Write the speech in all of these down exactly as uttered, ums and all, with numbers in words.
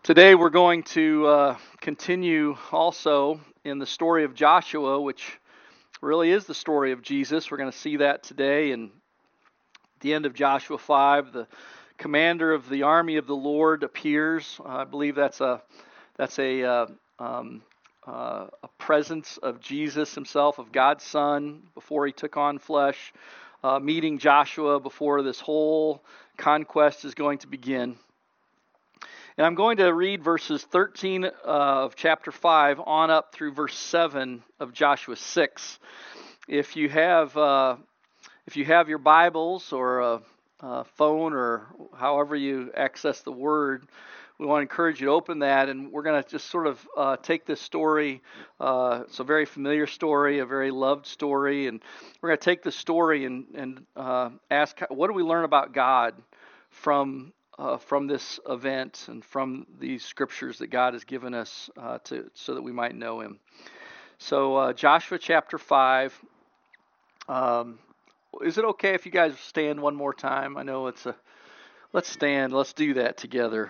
Today we're going to uh, continue also in the story of Joshua, which really is the story of Jesus. We're going to see that today. And at the end of Joshua five, the commander of the army of the Lord appears. Uh, I believe that's a that's a uh, um, uh, a presence of Jesus himself, of God's Son, before he took on flesh, uh, meeting Joshua before this whole conquest is going to begin. And I'm going to read verses thirteen uh, of chapter five on up through verse seven of Joshua six. If you have uh, if you have your Bibles or a, a phone or however you access the Word, we want to encourage you to open that, and we're going to just sort of uh, take this story. Uh, it's a very familiar story, a very loved story, and we're going to take this story and, and uh, ask, what do we learn about God from Uh, from this event and from these scriptures that God has given us uh, to so that we might know Him. So uh, Joshua chapter five. Um, is it okay if you guys stand one more time? I know it's a. Let's stand. Let's do that together.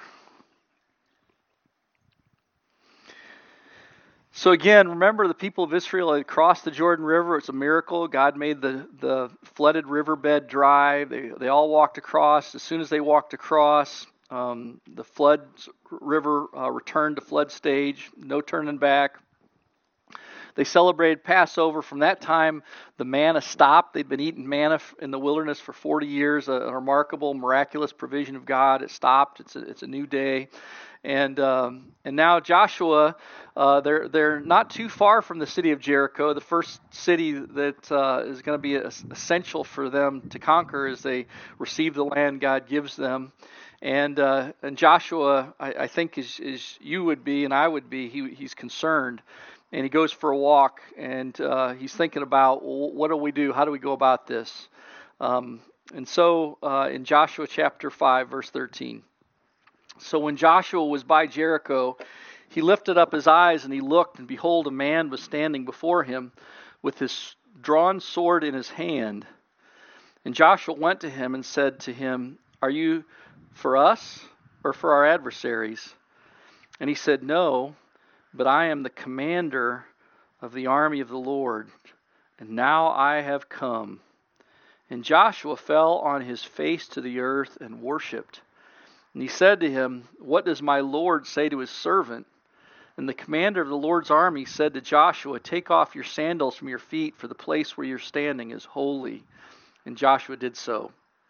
So again, remember the people of Israel had crossed the Jordan River. It's a miracle. God made the, the flooded riverbed dry. They they all walked across. As soon as they walked across, um, the flood river uh, returned to flood stage. No turning back. They celebrated Passover. From that time, the manna stopped. They'd been eating manna in the wilderness for forty years, a, a remarkable, miraculous provision of God. It stopped. It's a, it's a new day. And um, and now Joshua, uh, they're they're not too far from the city of Jericho, the first city that uh, is going to be essential for them to conquer as they receive the land God gives them. And uh, and Joshua, I, I think, is is you would be and I would be. He he's concerned, and he goes for a walk, and uh, he's thinking about, well, what do we do? How do we go about this? Um, and so uh, in Joshua chapter five, verse thirteen. So when Joshua was by Jericho, he lifted up his eyes and he looked, and behold, a man was standing before him with his drawn sword in his hand. And Joshua went to him and said to him, "Are you for us or for our adversaries?" And he said, "No, but I am the commander of the army of the Lord, and now I have come." And Joshua fell on his face to the earth and worshipped. And he said to him, "What does my Lord say to his servant?" And the commander of the Lord's army said to Joshua, "Take off your sandals from your feet, for the place where you're standing is holy." And Joshua did so.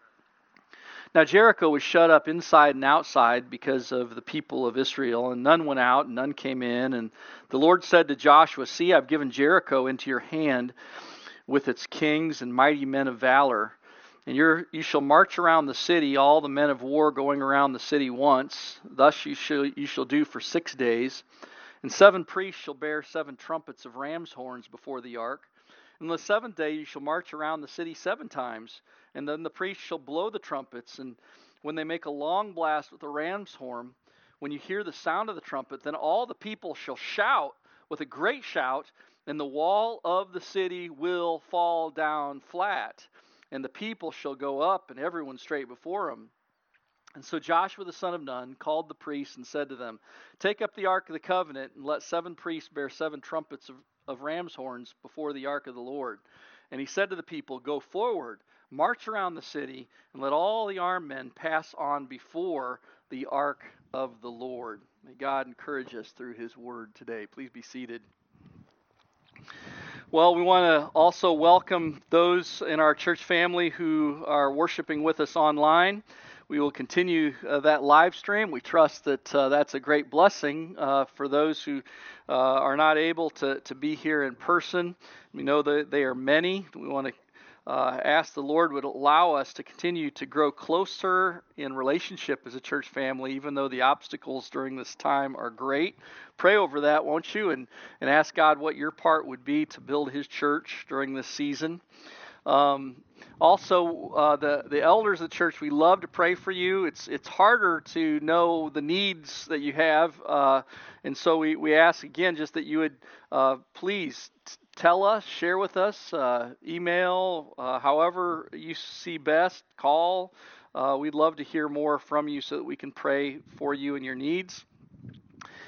Now Jericho was shut up inside and outside because of the people of Israel, and none went out and none came in. And the Lord said to Joshua, "See, I've given Jericho into your hand with its kings and mighty men of valor. And you're, you shall march around the city, all the men of war going around the city once. Thus you shall, you shall do for six days. And seven priests shall bear seven trumpets of ram's horns before the ark. And the seventh day you shall march around the city seven times. And then the priests shall blow the trumpets. And when they make a long blast with the ram's horn, when you hear the sound of the trumpet, then all the people shall shout with a great shout, and the wall of the city will fall down flat. And the people shall go up, and everyone straight before him." And so Joshua the son of Nun called the priests and said to them, "Take up the ark of the covenant, and let seven priests bear seven trumpets of, of ram's horns before the ark of the Lord." And he said to the people, "Go forward, march around the city, and let all the armed men pass on before the ark of the Lord." May God encourage us through his word today. Please be seated. Well, we want to also welcome those in our church family who are worshiping with us online. We will continue uh, that live stream. We trust that uh, that's a great blessing uh, for those who uh, are not able to, to be here in person. We know that they are many. We want to uh, ask the Lord would allow us to continue to grow closer in relationship as a church family, even though the obstacles during this time are great. Pray over that, won't you? And, and ask God what your part would be to build his church during this season. Um, also, uh, the, the elders of the church, we love to pray for you. It's it's harder to know the needs that you have. Uh, and so we, we ask again just that you would uh, please t- tell us, share with us, uh, email, uh, however you see best, call. Uh, we'd love to hear more from you so that we can pray for you and your needs.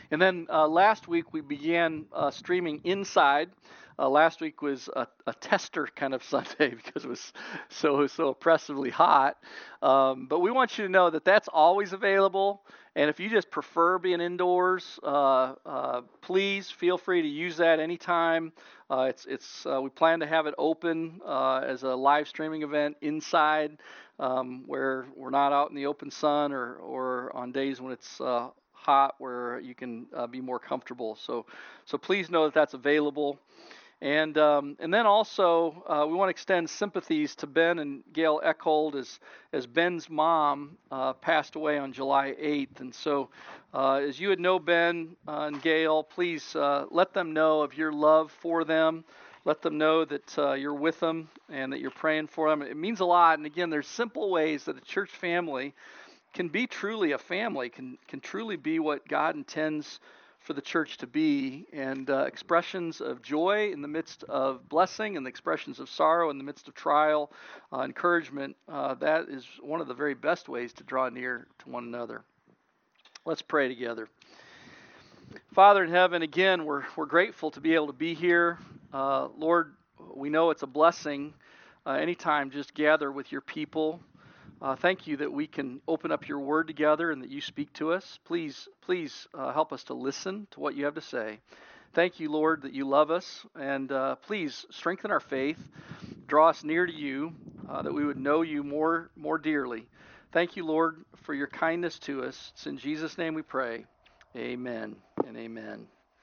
And then uh, last week we began uh, streaming inside. Uh, last week was a, a tester kind of Sunday because it was so so oppressively hot. Um, but we want you to know that that's always available. And if you just prefer being indoors, uh, uh, please feel free to use that anytime. Uh, it's it's uh, we plan to have it open uh, as a live streaming event inside, um, where we're not out in the open sun or or on days when it's uh, hot, where you can uh, be more comfortable. So so please know that that's available. And um, and then also, uh, we want to extend sympathies to Ben and Gail Eckhold as, as Ben's mom uh, passed away on July eighth. And so uh, as you would know Ben uh, and Gail, please uh, let them know of your love for them. Let them know that uh, you're with them and that you're praying for them. It means a lot. And again, there's simple ways that a church family can be truly a family, can, can truly be what God intends for the church to be, and uh, expressions of joy in the midst of blessing and the expressions of sorrow in the midst of trial, uh, encouragement. Uh, that is one of the very best ways to draw near to one another. Let's pray together. Father in heaven, again, we're we're grateful to be able to be here. Uh, Lord, we know it's a blessing uh, anytime just gather with your people. Uh, thank you that we can open up your word together and that you speak to us. Please, please uh, help us to listen to what you have to say. Thank you, Lord, that you love us. And uh, please strengthen our faith. Draw us near to you, uh, that we would know you more, more dearly. Thank you, Lord, for your kindness to us. It's in Jesus' name we pray. Amen and amen.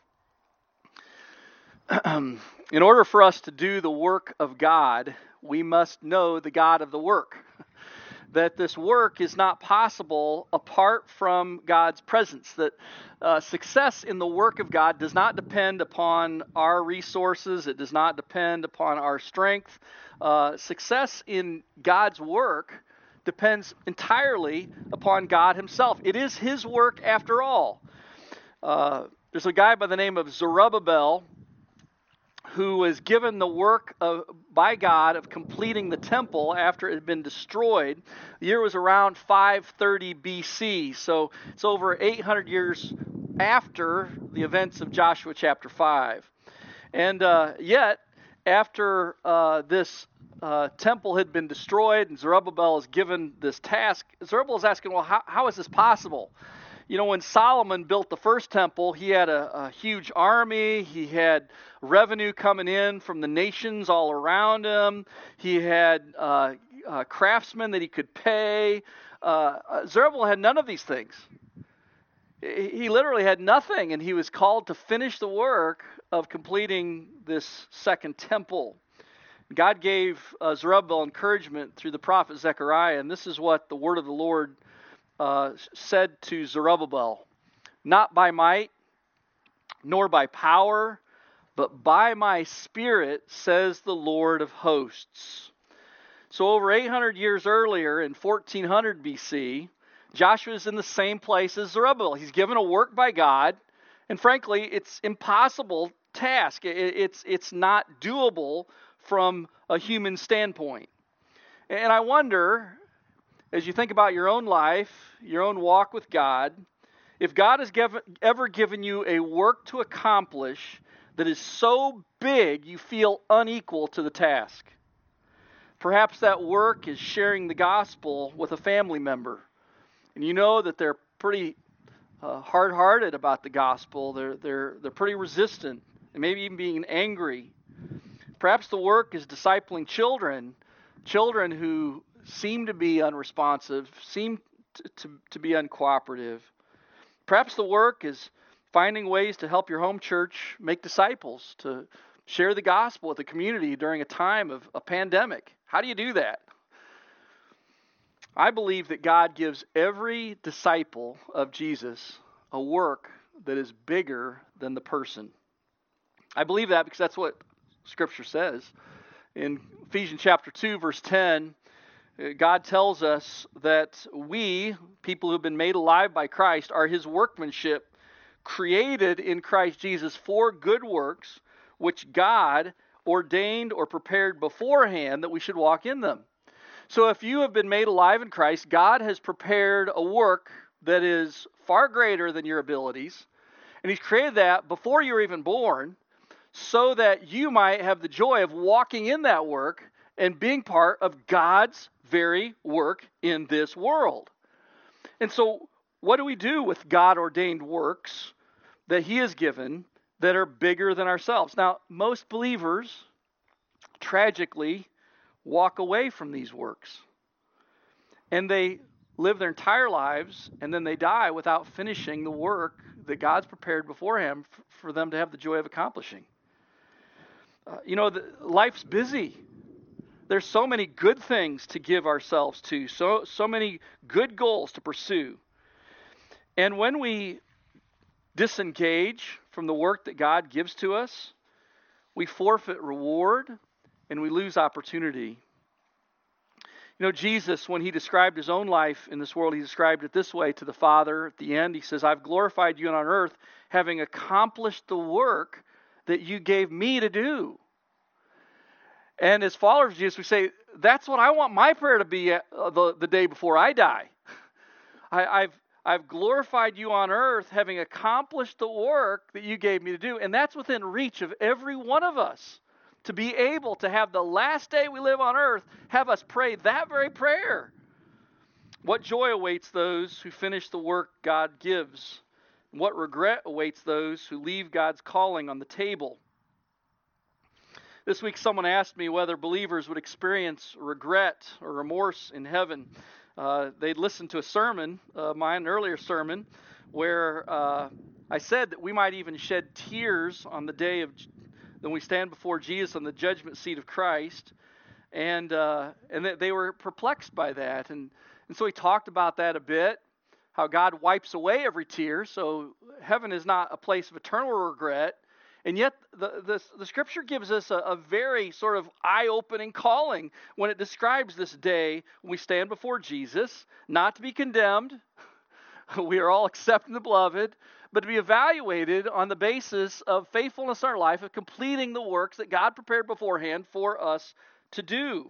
In order for us to do the work of God, we must know the God of the work. That this work is not possible apart from God's presence, that uh, success in the work of God does not depend upon our resources, it does not depend upon our strength. Uh, success in God's work depends entirely upon God himself. It is his work after all. Uh, there's a guy by the name of Zerubbabel who was given the work of, by God of completing the temple after it had been destroyed. The year was around five thirty B C, so it's over eight hundred years after the events of Joshua chapter five. And uh, yet, after uh, this uh, temple had been destroyed and Zerubbabel is given this task, Zerubbabel is asking, well, how, how is this possible? You know, when Solomon built the first temple, he had a, a huge army. He had revenue coming in from the nations all around him. He had uh, uh, craftsmen that he could pay. Uh, Zerubbabel had none of these things. He literally had nothing, and he was called to finish the work of completing this second temple. God gave uh, Zerubbabel encouragement through the prophet Zechariah, and this is what the word of the Lord Uh, said to Zerubbabel, not by might, nor by power, but by my spirit, says the Lord of hosts. So over eight hundred years earlier, in fourteen hundred B C, Joshua is in the same place as Zerubbabel. He's given a work by God, and frankly, it's impossible task. It, it's, it's not doable from a human standpoint. And I wonder, as you think about your own life, your own walk with God, if God has given, ever given you a work to accomplish that is so big you feel unequal to the task. Perhaps that work is sharing the gospel with a family member, and you know that they're pretty uh, hard-hearted about the gospel. They're they're they're pretty resistant, and maybe even being angry. Perhaps the work is discipling children, children who seem to be unresponsive, seem to, to, to be uncooperative. Perhaps the work is finding ways to help your home church make disciples, to share the gospel with the community during a time of a pandemic. How do you do that? I believe that God gives every disciple of Jesus a work that is bigger than the person. I believe that because that's what Scripture says. In Ephesians chapter two, verse ten, God tells us that we, people who have been made alive by Christ, are his workmanship, created in Christ Jesus for good works, which God ordained or prepared beforehand that we should walk in them. So if you have been made alive in Christ, God has prepared a work that is far greater than your abilities, And he's created that before you were even born so that you might have the joy of walking in that work and being part of God's very work in this world. And so what do we do with God-ordained works that he has given that are bigger than ourselves? Now, most believers, tragically, walk away from these works. And they live their entire lives, and then they die without finishing the work that God's prepared beforehand for them to have the joy of accomplishing. Uh, you know, the, life's busy. There's so many good things to give ourselves to, so so many good goals to pursue. And when we disengage from the work that God gives to us, we forfeit reward and we lose opportunity. You know, Jesus, when he described his own life in this world, he described it this way to the Father at the end. He says, I've glorified you on earth, having accomplished the work that you gave me to do. And as followers of Jesus, we say, that's what I want my prayer to be the, the day before I die. I, I've I've glorified you on earth, having accomplished the work that you gave me to do. And that's within reach of every one of us, to be able to have the last day we live on earth, have us pray that very prayer. What joy awaits those who finish the work God gives? What regret awaits those who leave God's calling on the table? This week someone asked me whether believers would experience regret or remorse in heaven. Uh, they'd listened to a sermon, uh, mine, an earlier sermon, where uh, I said that we might even shed tears on the day of when we stand before Jesus on the judgment seat of Christ, and uh, and that they were perplexed by that, and and so he talked about that a bit, how God wipes away every tear, so heaven is not a place of eternal regret. And yet the, the, the Scripture gives us a, a very sort of eye-opening calling when it describes this day when we stand before Jesus, not to be condemned. We are all accepted in the beloved, but to be evaluated on the basis of faithfulness in our life, of completing the works that God prepared beforehand for us to do.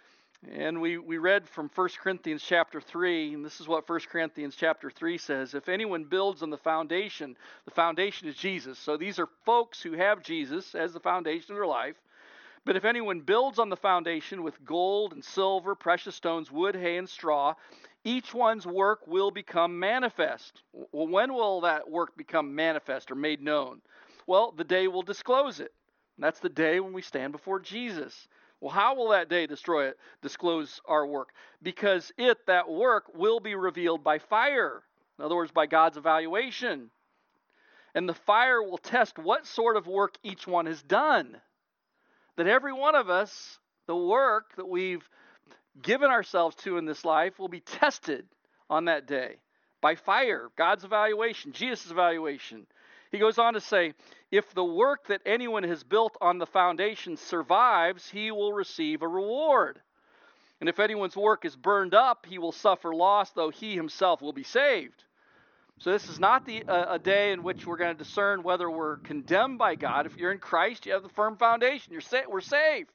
And we, we read from First Corinthians chapter three, and this is what First Corinthians chapter three says. If anyone builds on the foundation, the foundation is Jesus. So these are folks who have Jesus as the foundation of their life. But if anyone builds on the foundation with gold and silver, precious stones, wood, hay, and straw, each one's work will become manifest. Well, when will that work become manifest or made known? Well, the day will disclose it. And that's the day when we stand before Jesus. Well, how will that day destroy it, disclose our work? Because it, that work, will be revealed by fire. In other words, by God's evaluation. And the fire will test what sort of work each one has done. That every one of us, the work that we've given ourselves to in this life, will be tested on that day by fire, God's evaluation, Jesus' evaluation. He goes on to say, if the work that anyone has built on the foundation survives, he will receive a reward. And if anyone's work is burned up, he will suffer loss, though he himself will be saved. So this is not the, uh, a day in which we're going to discern whether we're condemned by God. If you're in Christ, you have the firm foundation. You're sa- we're saved.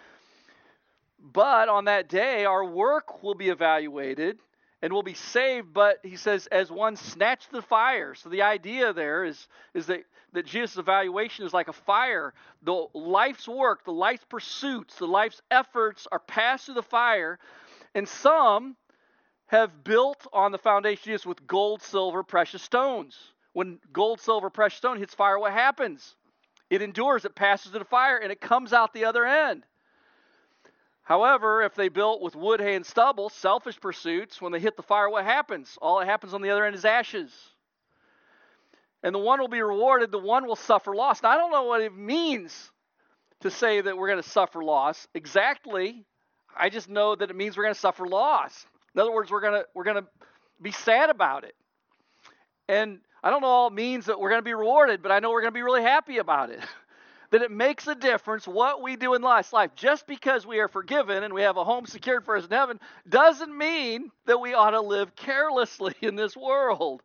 But on that day, our work will be evaluated and will be saved, but he says, as one snatched the fire. So the idea there is, is that, that Jesus' evaluation is like a fire. The life's work, the life's pursuits, the life's efforts are passed through the fire, and some have built on the foundation just with gold, silver, precious stones. When gold, silver, precious stone hits fire, what happens? It endures, it passes through the fire, and it comes out the other end. However, if they built with wood, hay, and stubble, selfish pursuits, when they hit the fire, what happens? All that happens on the other end is ashes. And the one will be rewarded, the one will suffer loss. Now, I don't know what it means to say that we're going to suffer loss exactly. I just know that it means we're going to suffer loss. In other words, we're going to we're going to be sad about it. And I don't know all it means that we're going to be rewarded, but I know we're going to be really happy about it. That it makes a difference what we do in life. Just because we are forgiven and we have a home secured for us in heaven doesn't mean that we ought to live carelessly in this world.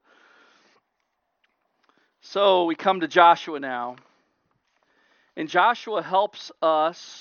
So we come to Joshua now. And Joshua helps us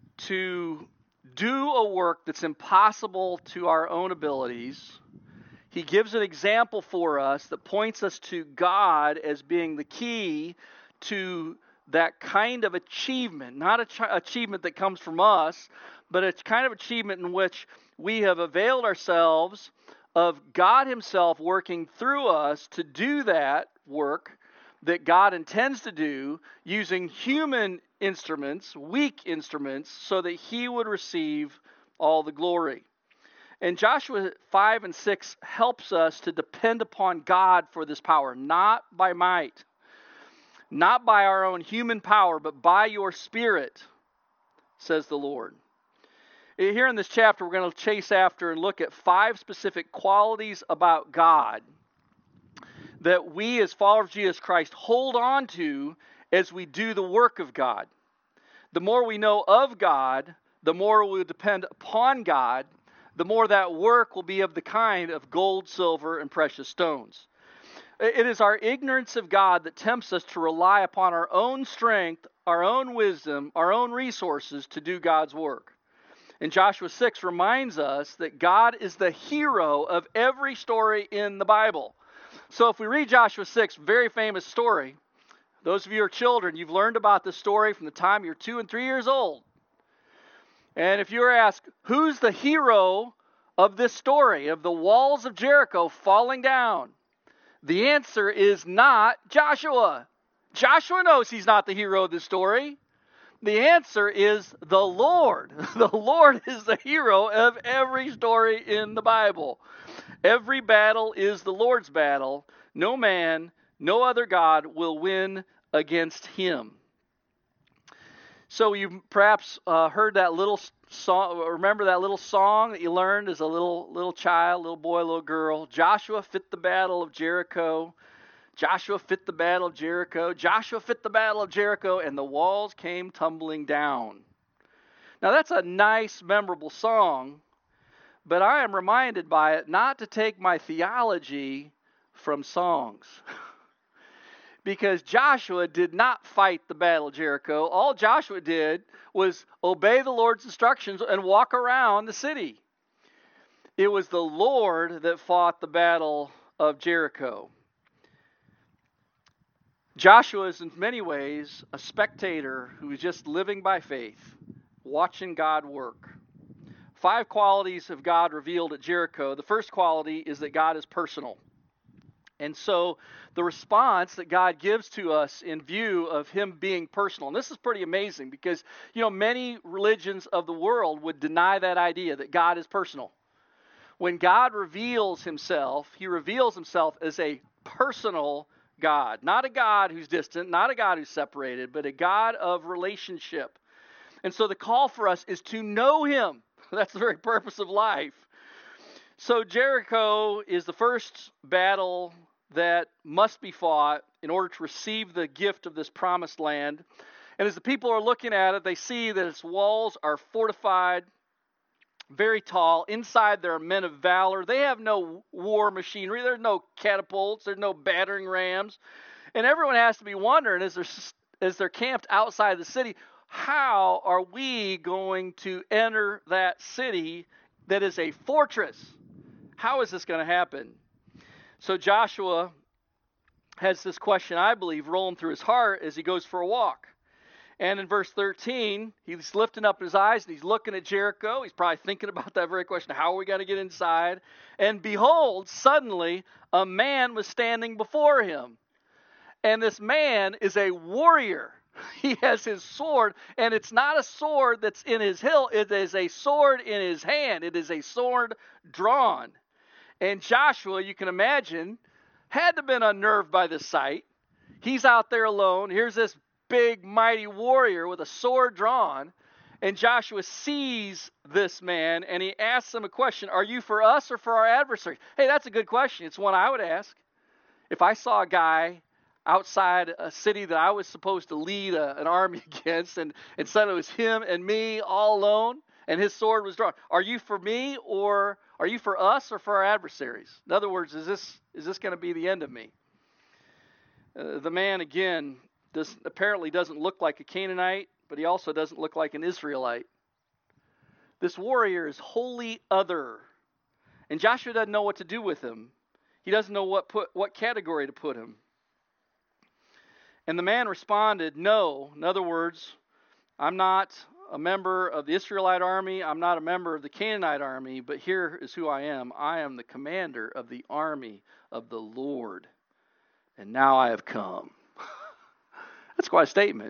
to do a work that's impossible to our own abilities. He gives an example for us that points us to God as being the key to that kind of achievement, not a ch- achievement that comes from us, but a kind of achievement in which we have availed ourselves of God himself working through us to do that work that God intends to do using human instruments, weak instruments, so that he would receive all the glory. And Joshua five and six helps us to depend upon God for this power, not by might, not by our own human power, but by your Spirit, says the Lord. Here in this chapter, we're going to chase after and look at five specific qualities about God that we as followers of Jesus Christ hold on to as we do the work of God. The more we know of God, the more we depend upon God, the more that work will be of the kind of gold, silver, and precious stones. It is our ignorance of God that tempts us to rely upon our own strength, our own wisdom, our own resources to do God's work. And Joshua six reminds us that God is the hero of every story in the Bible. So if we read Joshua six, very famous story, those of you who are children, you've learned about this story from the time you're two and three years old. And if you're asked, who's the hero of this story, of the walls of Jericho falling down? The answer is not Joshua. Joshua knows he's not the hero of this story. The answer is the Lord. The Lord is the hero of every story in the Bible. Every battle is the Lord's battle. No man, no other God will win against him. So you've perhaps uh, heard that little song, remember that little song that you learned as a little little child, little boy, little girl. Joshua fit the battle of Jericho. Joshua fit the battle of Jericho. Joshua fit the battle of Jericho, and the walls came tumbling down. Now that's a nice, memorable song, but I am reminded by it not to take my theology from songs. Because Joshua did not fight the battle of Jericho. All Joshua did was obey the Lord's instructions and walk around the city. It was the Lord that fought the battle of Jericho. Joshua is in many ways a spectator who is just living by faith, watching God work. Five qualities of God revealed at Jericho. The first quality is that God is personal. And so the response that God gives to us in view of him being personal, and this is pretty amazing because, you know, many religions of the world would deny that idea that God is personal. When God reveals himself, he reveals himself as a personal God, not a God who's distant, not a God who's separated, but a God of relationship. And so the call for us is to know him. That's the very purpose of life. So Jericho is the first battle that must be fought in order to receive the gift of this promised land. And as the people are looking at it, they see that its walls are fortified, very tall. Inside there are men of valor. They have no war machinery. There's no catapults. There's no battering rams. And everyone has to be wondering as they're, as they're camped outside the city, how are we going to enter that city that is a fortress? How is this going to happen? So Joshua has this question, I believe, rolling through his heart as he goes for a walk. And in verse thirteen, he's lifting up his eyes and he's looking at Jericho. He's probably thinking about that very question, how are we going to get inside? And behold, suddenly a man was standing before him. And this man is a warrior. He has his sword, and it's not a sword that's in his hilt. It is a sword in his hand. It is a sword drawn. And Joshua, you can imagine, had to have been unnerved by this sight. He's out there alone. Here's this big, mighty warrior with a sword drawn. And Joshua sees this man, and he asks him a question. Are you for us or for our adversaries? Hey, that's a good question. It's one I would ask. If I saw a guy outside a city that I was supposed to lead a, an army against, and, and suddenly it was him and me all alone, and his sword was drawn. Are you for me, or are you for us, or for our adversaries? In other words, is this is this going to be the end of me? Uh, the man, again, this apparently doesn't look like a Canaanite, but he also doesn't look like an Israelite. This warrior is wholly other. And Joshua doesn't know what to do with him. He doesn't know what put what category to put him. And the man responded, no. In other words, I'm not a member of the Israelite army. I'm not a member of the Canaanite army. But here is who I am. I am the commander of the army of the Lord. And now I have come. That's quite a statement.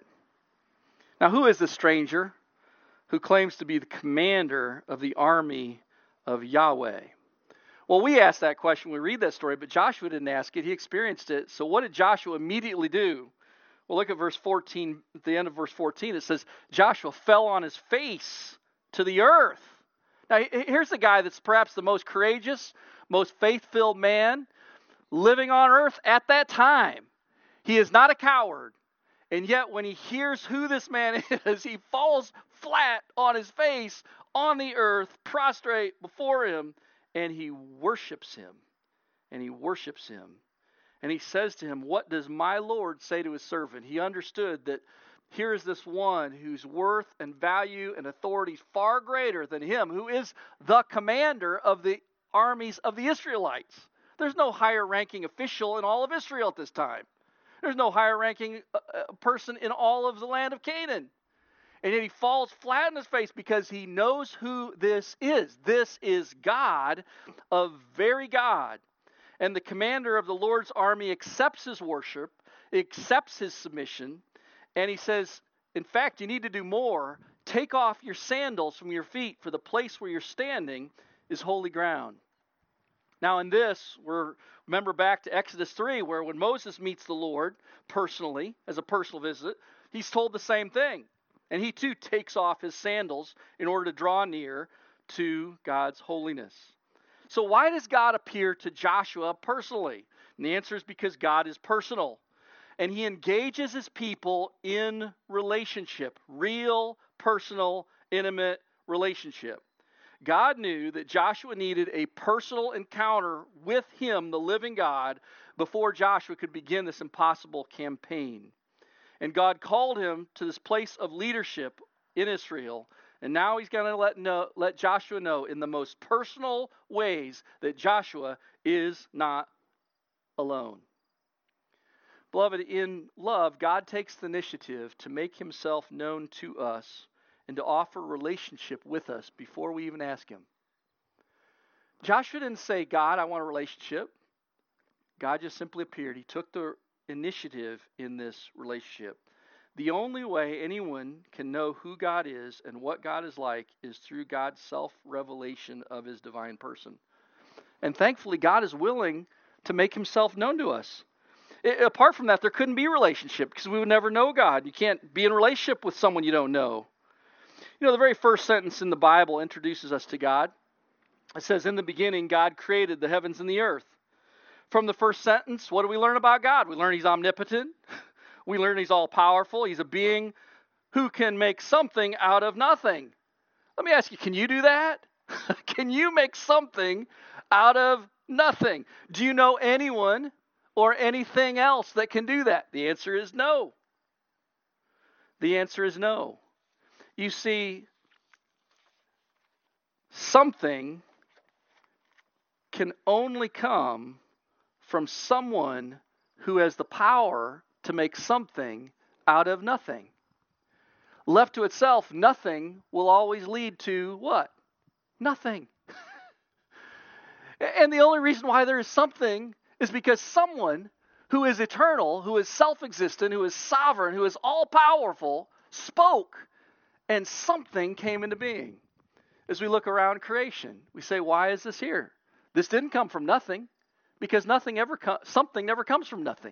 Now, who is the stranger who claims to be the commander of the army of Yahweh? Well, we asked that question when we read that story, but Joshua didn't ask it. He experienced it. So what did Joshua immediately do? Well, look at verse fourteen. At the end of verse fourteen, it says, Joshua fell on his face to the earth. Now, here's the guy that's perhaps the most courageous, most faith-filled man living on earth at that time. He is not a coward. And yet, when he hears who this man is, he falls flat on his face on the earth, prostrate before him, and he worships him. And he worships him. And he says to him, what does my Lord say to his servant? He understood that here is this one whose worth and value and authority is far greater than him, who is the commander of the armies of the Israelites. There's no higher ranking official in all of Israel at this time. There's no higher ranking uh, person in all of the land of Canaan. And yet he falls flat on his face because he knows who this is. This is God, a very God. And the commander of the Lord's army accepts his worship, accepts his submission, and he says, in fact, you need to do more. Take off your sandals from your feet, for the place where you're standing is holy ground. Now in this, we're remember back to Exodus three, where when Moses meets the Lord personally, as a personal visit, he's told the same thing. And he too takes off his sandals in order to draw near to God's holiness. So why does God appear to Joshua personally? And the answer is because God is personal. And he engages his people in relationship, real, personal, intimate relationship. God knew that Joshua needed a personal encounter with him, the living God, before Joshua could begin this impossible campaign. And God called him to this place of leadership in Israel. And now he's going to let know, let Joshua know in the most personal ways that Joshua is not alone. Beloved, in love, God takes the initiative to make himself known to us and to offer relationship with us before we even ask him. Joshua didn't say, God, I want a relationship. God just simply appeared. He took the initiative in this relationship. The only way anyone can know who God is and what God is like is through God's self-revelation of his divine person. And thankfully, God is willing to make himself known to us. It, apart from that, there couldn't be a relationship because we would never know God. You can't be in a relationship with someone you don't know. You know, the very first sentence in the Bible introduces us to God. It says, in the beginning, God created the heavens and the earth. From the first sentence, what do we learn about God? We learn he's omnipotent. We learn he's all-powerful. He's a being who can make something out of nothing. Let me ask you, can you do that? Can you make something out of nothing? Do you know anyone or anything else that can do that? The answer is no. The answer is no. You see, something can only come from someone who has the power to make something out of nothing. Left to itself, nothing will always lead to what? Nothing. And the only reason why there is something is because someone who is eternal, who is self-existent, who is sovereign, who is all-powerful, spoke, and something came into being. As we look around creation, we say, why is this here? This didn't come from nothing, because nothing ever com- something never comes from nothing.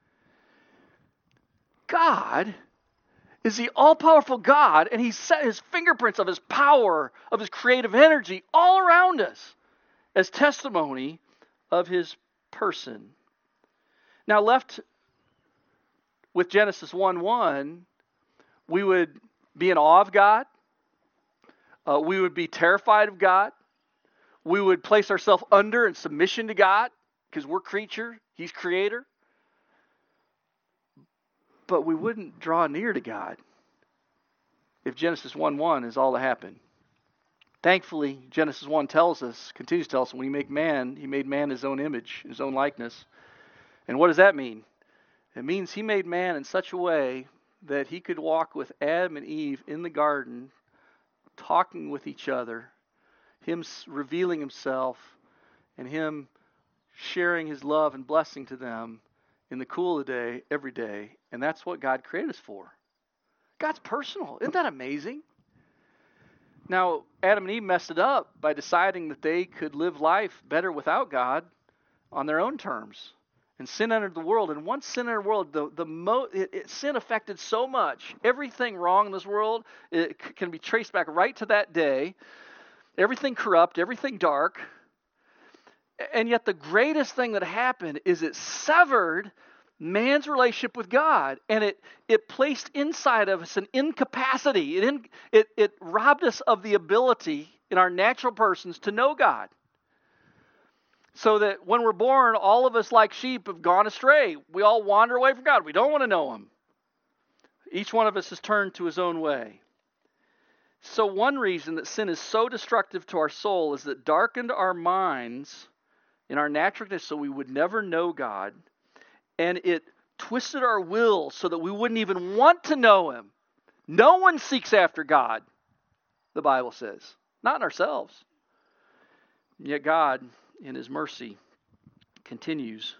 God is the all-powerful God, and he set his fingerprints of his power, of his creative energy all around us as testimony of his person. Now, left with Genesis one one, we would be in awe of God. Uh, we would be terrified of God. We would place ourselves under in submission to God because we're creature, he's creator. But we wouldn't draw near to God if Genesis one one is all that happened. Thankfully, Genesis one tells us, continues to tell us, when he made man, he made man in his own image, his own likeness. And what does that mean? It means he made man in such a way that he could walk with Adam and Eve in the garden, talking with each other, him revealing himself, and him sharing his love and blessing to them in the cool of the day, every day. And that's what God created us for. God's personal. Isn't that amazing? Now, Adam and Eve messed it up by deciding that they could live life better without God on their own terms. And sin entered the world. And once sin entered the world, the, the mo- it, it, sin affected so much. Everything wrong in this world it c- can be traced back right to that day. Everything corrupt, everything dark. And yet the greatest thing that happened is it severed man's relationship with God, and it it placed inside of us an incapacity. It, in, it it robbed us of the ability in our natural persons to know God. So that when we're born, all of us like sheep have gone astray. We all wander away from God. We don't want to know Him. Each one of us has turned to his own way. So one reason that sin is so destructive to our soul is that it darkened our minds in our naturalness so we would never know God. And it twisted our will so that we wouldn't even want to know Him. No one seeks after God, the Bible says. Not in ourselves. And yet God, in His mercy, continues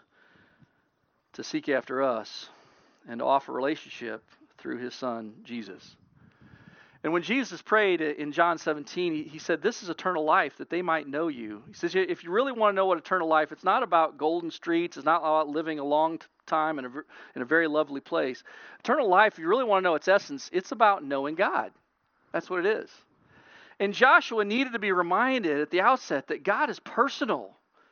to seek after us and to offer relationship through His Son, Jesus. And when Jesus prayed in John seventeen, he, he said, this is eternal life, that they might know you. He says, if you really want to know what eternal life, it's not about golden streets. It's not about living a long time in a, in a very lovely place. Eternal life, if you really want to know its essence, it's about knowing God. That's what it is. And Joshua needed to be reminded at the outset that God is personal.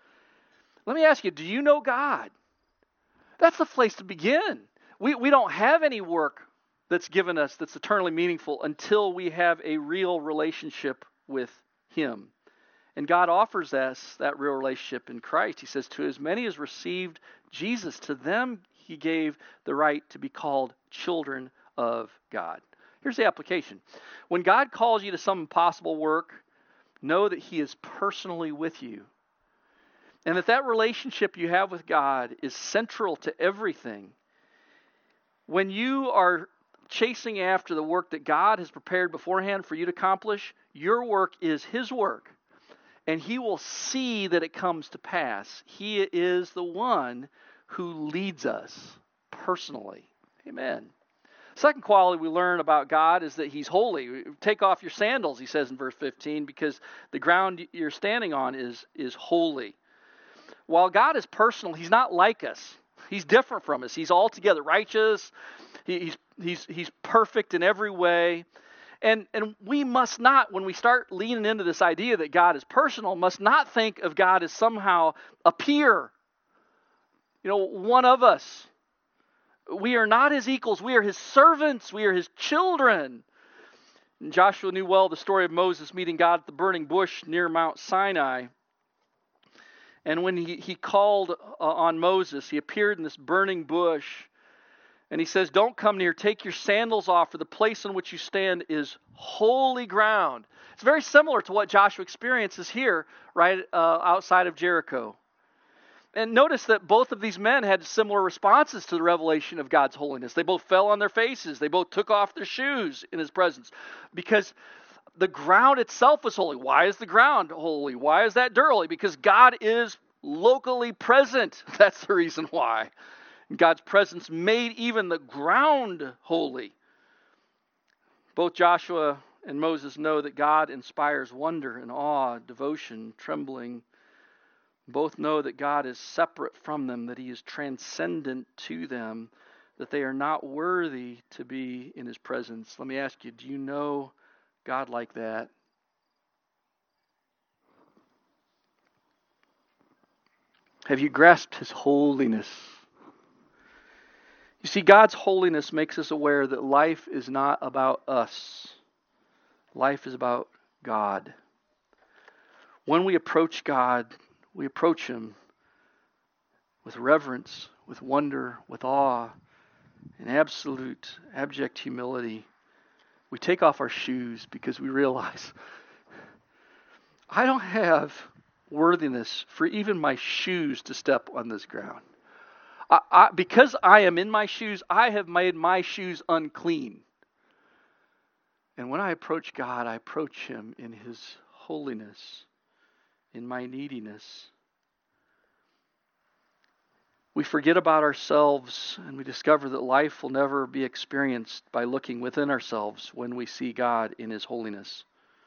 Let me ask you, do you know God? That's the place to begin. We, we don't have any work that's given us that's eternally meaningful until we have a real relationship with Him. And God offers us that real relationship in Christ. He says, to as many as received Jesus, to them He gave the right to be called children of God. Here's the application. When God calls you to some impossible work, know that He is personally with you. And that that relationship you have with God is central to everything. When you are chasing after the work that God has prepared beforehand for you to accomplish, your work is His work. And He will see that it comes to pass. He is the one who leads us personally. Amen. Second quality we learn about God is that He's holy. Take off your sandals, He says in verse fifteen, because the ground you're standing on is, is holy. While God is personal, He's not like us. He's different from us. He's altogether righteous. He, he's he's he's perfect in every way. And and we must not, when we start leaning into this idea that God is personal, must not think of God as somehow a peer. You know, one of us. We are not His equals. We are His servants. We are His children. And Joshua knew well the story of Moses meeting God at the burning bush near Mount Sinai. And when he, he called uh, on Moses, he appeared in this burning bush. And he says, don't come near. Take your sandals off, for the place on which you stand is holy ground. It's very similar to what Joshua experiences here, right uh, outside of Jericho. And notice that both of these men had similar responses to the revelation of God's holiness. They both fell on their faces. They both took off their shoes in His presence because the ground itself was holy. Why is the ground holy? Why is that dirt holy? Because God is locally present. That's the reason why. God's presence made even the ground holy. Both Joshua and Moses know that God inspires wonder and awe, devotion, trembling. Both know that God is separate from them, that He is transcendent to them, that they are not worthy to be in His presence. Let me ask you, do you know God like that? Have you grasped His holiness? You see, God's holiness makes us aware that life is not about us. Life is about God. When we approach God, we approach Him with reverence, with wonder, with awe, and absolute, abject humility. We take off our shoes because we realize I don't have worthiness for even my shoes to step on this ground. I, I, because I am in my shoes, I have made my shoes unclean. And when I approach God, I approach Him in His holiness, in my neediness. We forget about ourselves and we discover that life will never be experienced by looking within ourselves when we see God in His holiness.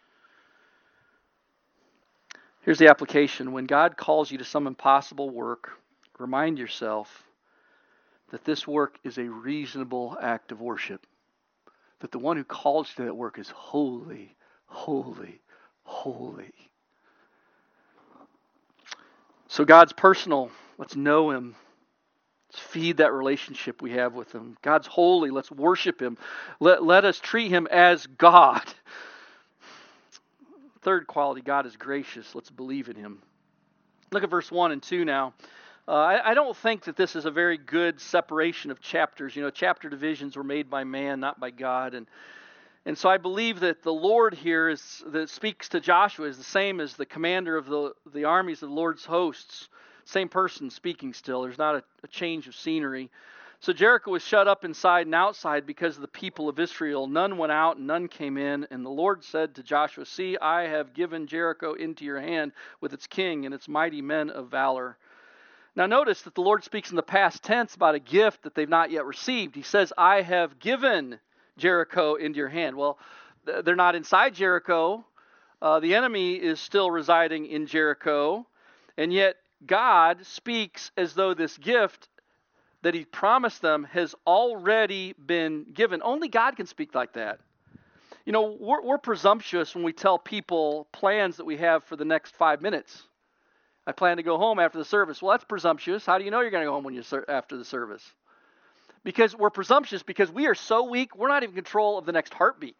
Here's the application. When God calls you to some impossible work, remind yourself that this work is a reasonable act of worship. That the one who calls you to that work is holy, holy, holy. So God's personal. Let's know Him. Let's feed that relationship we have with Him. God's holy. Let's worship Him. Let, let us treat Him as God. Third quality, God is gracious. Let's believe in Him. Look at verse one and two now. Uh, I, I don't think that this is a very good separation of chapters. You know, chapter divisions were made by man, not by God. And and so I believe that the Lord here is that speaks to Joshua is the same as the commander of the, the armies of the Lord's hosts. Same person speaking still. There's not a, a change of scenery. So Jericho was shut up inside and outside because of the people of Israel. None went out and none came in. And the Lord said to Joshua, see, I have given Jericho into your hand with its king and its mighty men of valor. Now notice that the Lord speaks in the past tense about a gift that they've not yet received. He says, I have given Jericho into your hand. Well, they're not inside Jericho. Uh, the enemy is still residing in Jericho. And yet God speaks as though this gift that He promised them has already been given. Only God can speak like that. You know, we're, we're presumptuous when we tell people plans that we have for the next five minutes. I plan to go home after the service. Well, that's presumptuous. How do you know you're going to go home when you ser- after the service? Because we're presumptuous because we are so weak, we're not even in control of the next heartbeat.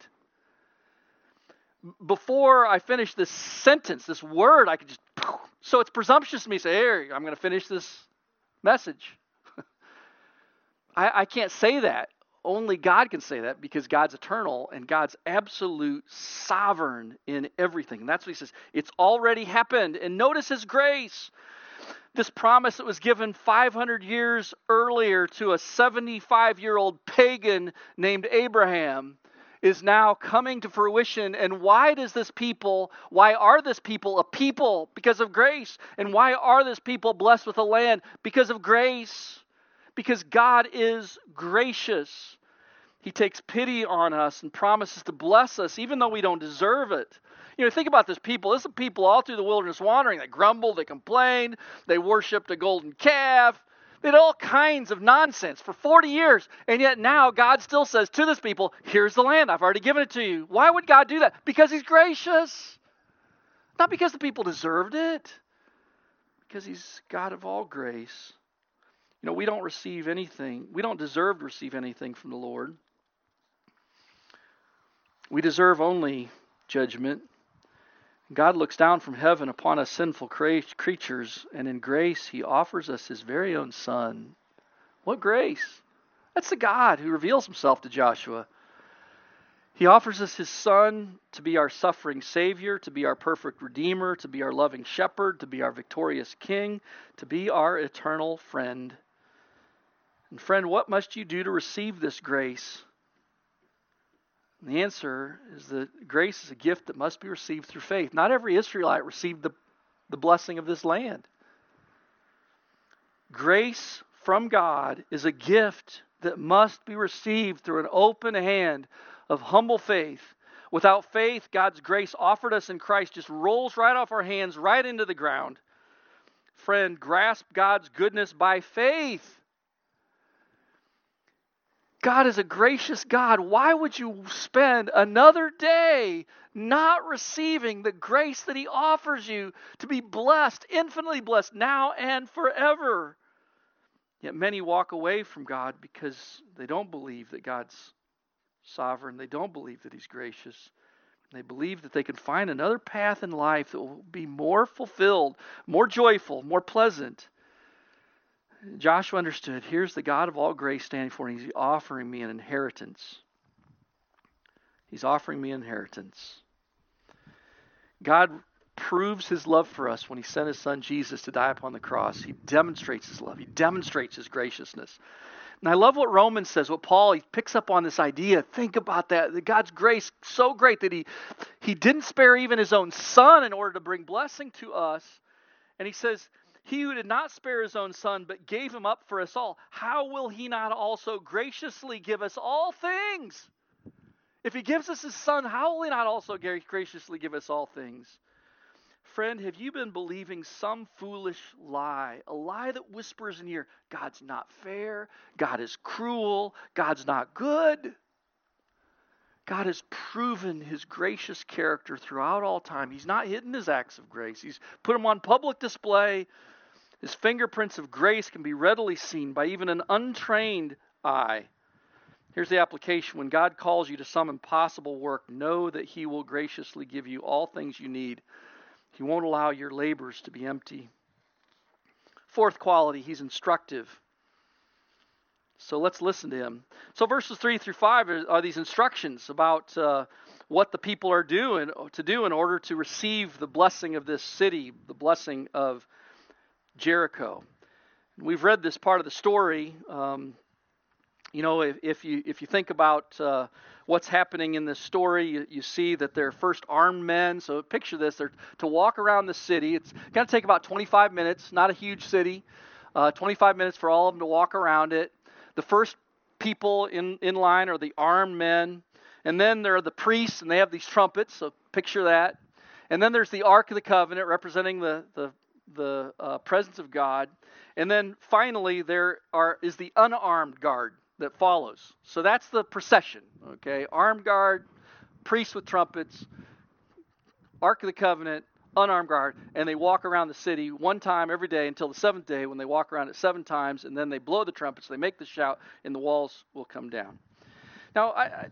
Before I finish this sentence, this word, I could just... So it's presumptuous to me to say, hey, I'm going to finish this message. I, I can't say that. Only God can say that because God's eternal and God's absolute sovereign in everything. And that's what He says. It's already happened. And notice His grace. This promise that was given five hundred years earlier to a seventy-five-year-old pagan named Abraham is now coming to fruition. And why does this people, why are this people a people? Because of grace. And why are this people blessed with a land? Because of grace. Because God is gracious. He takes pity on us and promises to bless us even though we don't deserve it. You know, think about this people. This is people all through the wilderness wandering. They grumbled, they complained, they worshipped a golden calf. They did all kinds of nonsense for forty years. And yet now God still says to this people, here's the land. I've already given it to you. Why would God do that? Because He's gracious. Not because the people deserved it. Because He's God of all grace. You know, we don't receive anything. We don't deserve to receive anything from the Lord. We deserve only judgment. God looks down from heaven upon us sinful creatures, and in grace He offers us His very own Son. What grace! That's the God who reveals Himself to Joshua. He offers us His Son to be our suffering Savior, to be our perfect Redeemer, to be our loving Shepherd, to be our victorious King, to be our eternal friend. And friend, what must you do to receive this grace? And the answer is that grace is a gift that must be received through faith. Not every Israelite received the, the blessing of this land. Grace from God is a gift that must be received through an open hand of humble faith. Without faith, God's grace offered us in Christ just rolls right off our hands, right into the ground. Friend, grasp God's goodness by faith. God is a gracious God. Why would you spend another day not receiving the grace that He offers you to be blessed, infinitely blessed, now and forever? Yet many walk away from God because they don't believe that God's sovereign. They don't believe that He's gracious. They believe that they can find another path in life that will be more fulfilled, more joyful, more pleasant. Joshua understood, here's the God of all grace standing for me. He's offering me an inheritance. He's offering me an inheritance. God proves his love for us when he sent his son Jesus to die upon the cross. He demonstrates his love. He demonstrates his graciousness. And I love what Romans says, what Paul, he picks up on this idea. Think about that. That God's grace so great that he, he didn't spare even his own son in order to bring blessing to us. And he says, he who did not spare his own son but gave him up for us all, how will he not also graciously give us all things? If he gives us his son, how will he not also graciously give us all things? Friend, have you been believing some foolish lie? A lie that whispers in your ear, God's not fair, God is cruel, God's not good. God has proven his gracious character throughout all time. He's not hidden his acts of grace. He's put them on public display. His fingerprints of grace can be readily seen by even an untrained eye. Here's the application. When God calls you to some impossible work, know that he will graciously give you all things you need. He won't allow your labors to be empty. Fourth quality, he's instructive. So let's listen to him. So verses three through five are, are these instructions about uh, what the people are doing to do in order to receive the blessing of this city, the blessing of Jericho. We've read this part of the story. Um, you know, if, if you if you think about uh, what's happening in this story, you, you see that they're first armed men. So picture this: they're to walk around the city. It's going to take about twenty-five minutes. Not a huge city. Uh, twenty-five minutes for all of them to walk around it. The first people in, in line are the armed men. And then there are the priests, and they have these trumpets. So picture that. And then there's the Ark of the Covenant representing the, the, the uh, presence of God. And then finally there are is the unarmed guard that follows. So that's the procession. Okay, armed guard, priests with trumpets, Ark of the Covenant, unarmed guard, and they walk around the city one time every day until the seventh day when they walk around it seven times, and then they blow the trumpets, they make the shout, and the walls will come down. Now, I, I,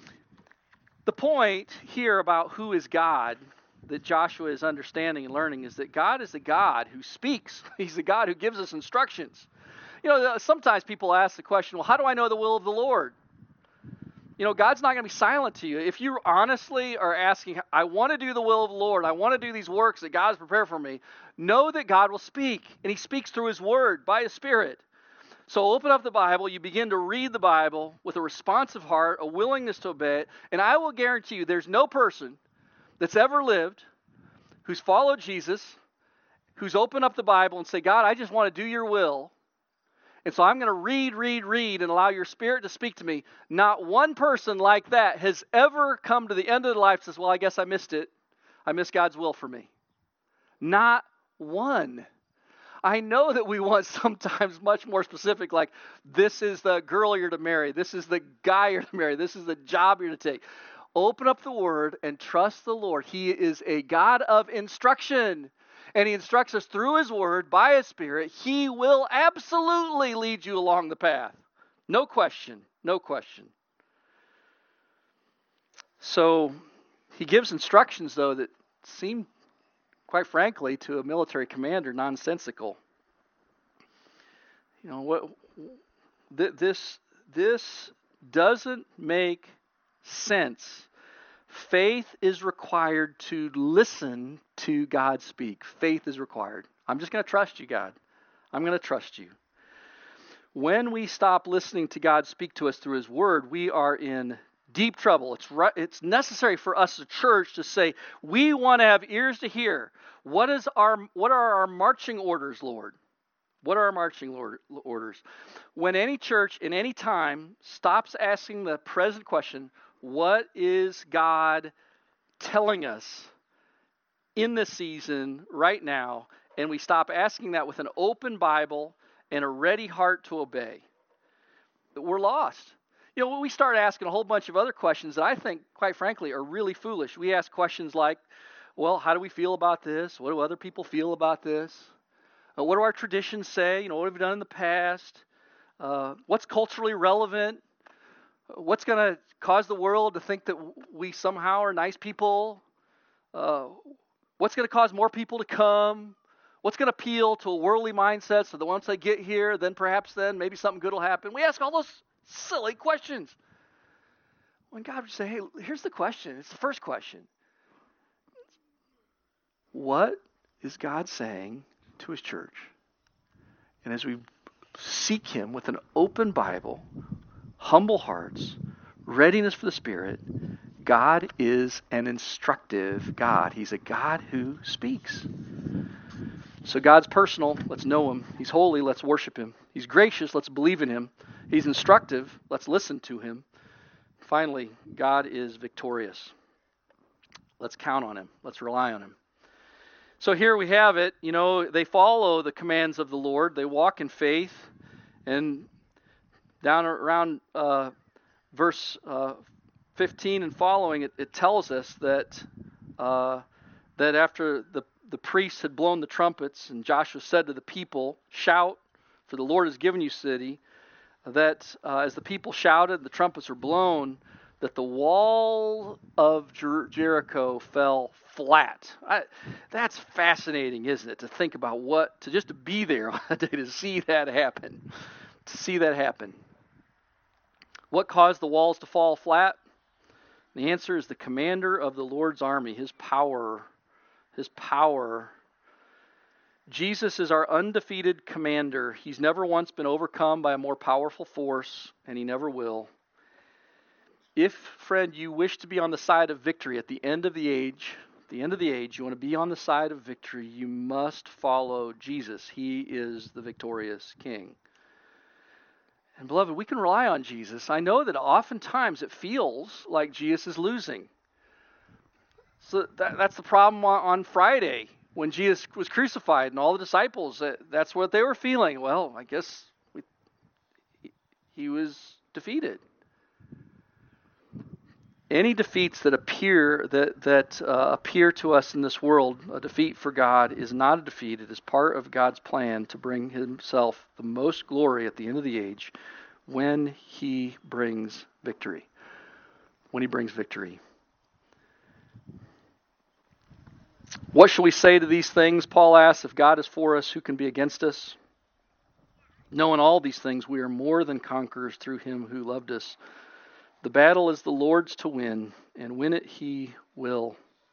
the point here about who is God that Joshua is understanding and learning is that God is the God who speaks. He's the God who gives us instructions. You know, sometimes people ask the question, well, how do I know the will of the Lord? You know, God's not going to be silent to you. If you honestly are asking, I want to do the will of the Lord, I want to do these works that God has prepared for me, know that God will speak, and he speaks through his word by his Spirit. So open up the Bible, you begin to read the Bible with a responsive heart, a willingness to obey it, and I will guarantee you there's no person that's ever lived who's followed Jesus, who's opened up the Bible and say, God, I just want to do your will, and so I'm going to read, read, read, and allow your Spirit to speak to me. Not one person like that has ever come to the end of their life and says, well, I guess I missed it. I missed God's will for me. Not one. I know that we want sometimes much more specific, like this is the girl you're to marry. This is the guy you're to marry. This is the job you're to take. Open up the Word and trust the Lord. He is a God of instruction. And he instructs us through his word, by his Spirit. He will absolutely lead you along the path. No question. No question. So he gives instructions, though, that seem, quite frankly, to a military commander, nonsensical. You know, what th- this this doesn't make sense. Faith is required to listen to God speak. Faith is required. I'm just going to trust you, God. I'm going to trust you. When we stop listening to God speak to us through his word, we are in deep trouble. It's right, it's necessary for us as a church to say, we want to have ears to hear. What is our what are our marching orders, Lord? What are our marching orders? When any church in any time stops asking the present question, what is God telling us in this season right now? And we stop asking that with an open Bible and a ready heart to obey, we're lost. You know, we start asking a whole bunch of other questions that I think, quite frankly, are really foolish. We ask questions like, well, how do we feel about this? What do other people feel about this? Uh, what do our traditions say? You know, what have we done in the past? Uh, what's culturally relevant? What's going to cause the world to think that we somehow are nice people? Uh, what's going to cause more people to come? What's going to appeal to a worldly mindset so that once they get here, then perhaps then maybe something good will happen? We ask all those silly questions. When God would say, hey, here's the question. It's the first question. what is God saying to his church? And as we seek him with an open Bible, humble hearts, readiness for the Spirit, God is an instructive God. He's a God who speaks. So God's personal, let's know him. He's holy, let's worship him. He's gracious, let's believe in him. He's instructive, let's listen to him. Finally, God is victorious. Let's count on him. Let's rely on him. So here we have it. You know, they follow the commands of the Lord. They walk in faith. And down around uh, verse uh, fifteen and following, it, it tells us that uh, that after the, the priests had blown the trumpets, and Joshua said to the people, "Shout, for the Lord has given you city," that uh, as the people shouted, the trumpets were blown, that the wall of Jer- Jericho fell flat. I, that's fascinating, isn't it? To think about what, to just to be there on that day, to see that happen. To see that happen. What caused the walls to fall flat? The answer is the commander of the Lord's army, his power. His power. Jesus is our undefeated commander. He's never once been overcome by a more powerful force, and he never will. If, friend, you wish to be on the side of victory at the end of the age, the end of the age, you want to be on the side of victory, you must follow Jesus. He is the victorious King. And beloved, we can rely on Jesus. I know that oftentimes it feels like Jesus is losing. So that, that's the problem on, on Friday when Jesus was crucified and all the disciples, that, that's what they were feeling. Well, I guess we, he, he was defeated. Any defeats that appear that that uh, appear to us in this world, a defeat for God, is not a defeat. It is part of God's plan to bring himself the most glory at the end of the age when he brings victory. When he brings victory. What shall we say to these things? Paul asks, if God is for us, who can be against us? Knowing all these things, we are more than conquerors through him who loved us. The battle is the Lord's to win, and win it he will.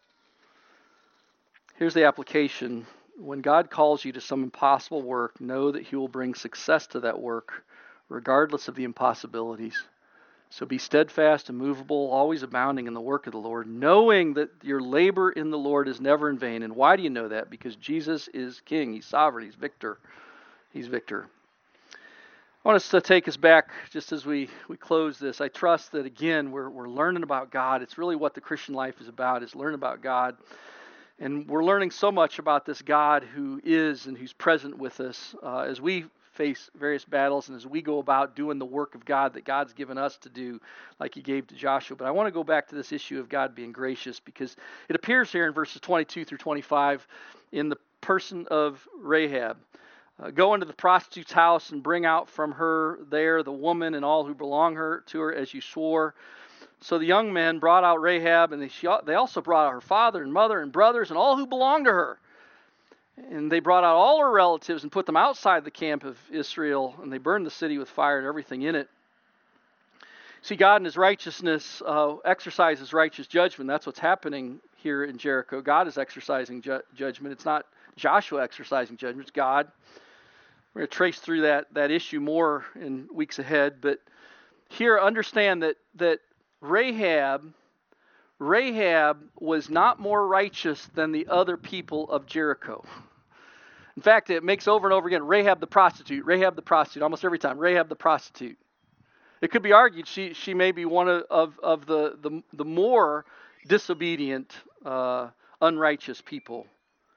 Here's the application. When God calls you to some impossible work, know that he will bring success to that work, regardless of the impossibilities. So be steadfast, immovable, always abounding in the work of the Lord, knowing that your labor in the Lord is never in vain. And why do you know that? Because Jesus is King. He's sovereign. He's victor. He's victor. I want us to take us back just as we, we close this. I trust that, again, we're we're learning about God. It's really what the Christian life is about, is learning about God. And we're learning so much about this God who is and who's present with us uh, as we face various battles and as we go about doing the work of God that God's given us to do, like he gave to Joshua. But I want to go back to this issue of God being gracious, because it appears here in verses twenty-two through twenty-five in the person of Rahab. Uh, go into the prostitute's house and bring out from her there the woman and all who belong her to her as you swore. So the young men brought out Rahab, and they, she, they also brought out her father and mother and brothers and all who belonged to her. And they brought out all her relatives and put them outside the camp of Israel, and they burned the city with fire and everything in it. See, God in his righteousness uh, exercises righteous judgment. That's what's happening here in Jericho. God is exercising ju- judgment. It's not Joshua exercising judgment. It's God. We're going to trace through that, that issue more in weeks ahead. But here, understand that, that Rahab, Rahab was not more righteous than the other people of Jericho. In fact, it makes over and over again, Rahab the prostitute, Rahab the prostitute, almost every time, Rahab the prostitute. It could be argued she she may be one of, of, of the, the, the more disobedient, uh, unrighteous people.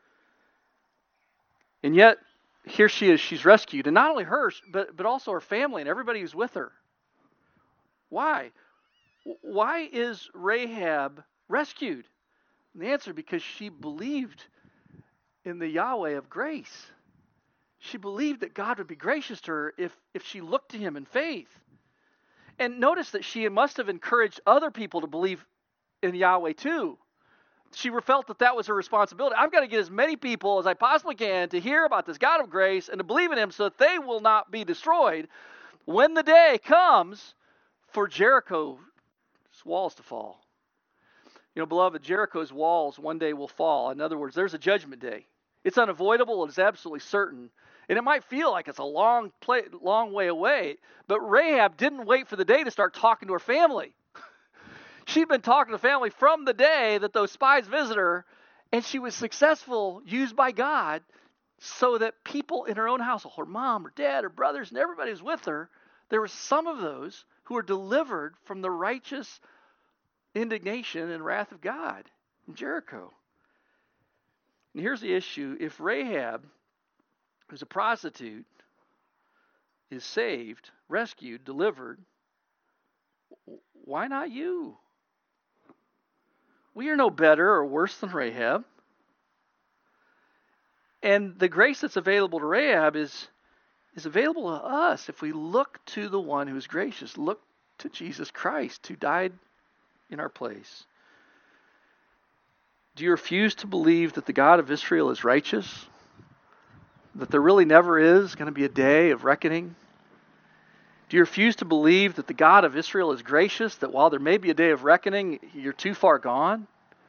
And yet, here she is, she's rescued. And not only her, but, but also her family and everybody who's with her. Why? Why is Rahab rescued? And the answer, because she believed in the Yahweh of grace. She believed that God would be gracious to her if, if she looked to him in faith. And notice that she must have encouraged other people to believe in Yahweh too. She felt that that was her responsibility. I've got to get as many people as I possibly can to hear about this God of grace and to believe in him so that they will not be destroyed when the day comes for Jericho's walls to fall. You know, beloved, Jericho's walls one day will fall. In other words, there's a judgment day. It's unavoidable. It's absolutely certain. And it might feel like it's a long, play, long way away. But Rahab didn't wait for the day to start talking to her family. She'd been talking to the family from the day that those spies visited her. And she was successful, used by God, so that people in her own household, her mom, her dad, her brothers, and everybody was with her, there were some of those who were delivered from the righteous indignation and wrath of God in Jericho. And here's the issue. If Rahab, who's a prostitute, is saved, rescued, delivered, why not you? We are no better or worse than Rahab. And the grace that's available to Rahab is, is available to us if we look to the one who is gracious. Look to Jesus Christ, who died in our place. Do you refuse to believe that the God of Israel is righteous? That there really never is going to be a day of reckoning? Do you refuse to believe that the God of Israel is gracious, that while there may be a day of reckoning, you're too far gone?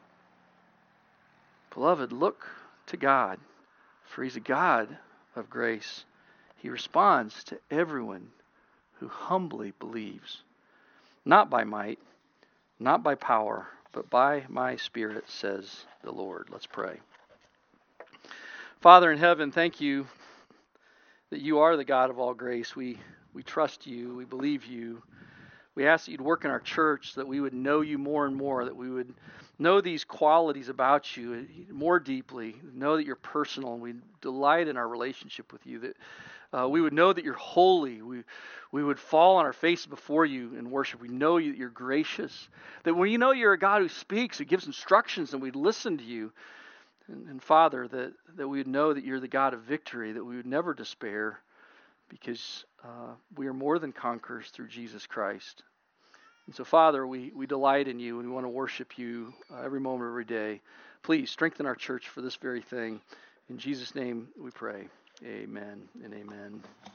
Beloved, look to God, for He's a God of grace. He responds to everyone who humbly believes, not by might, not by power, but by my Spirit, says the Lord. Let's pray. Father in heaven, thank you that you are the God of all grace. We we trust you. We believe you. We ask that you'd work in our church, that we would know you more and more, that we would know these qualities about you more deeply, know that you're personal, and we delight in our relationship with you, that uh, we would know that you're holy. We, we would fall on our faces before you in worship. We know you, that you're gracious, that when you know you're a God who speaks, who gives instructions, and we'd listen to you. And, and Father, that, that we would know that you're the God of victory, that we would never despair, because uh, we are more than conquerors through Jesus Christ. And so, Father, we, we delight in you, and we want to worship you uh, every moment, every day. Please strengthen our church for this very thing. In Jesus' name we pray. Amen and amen.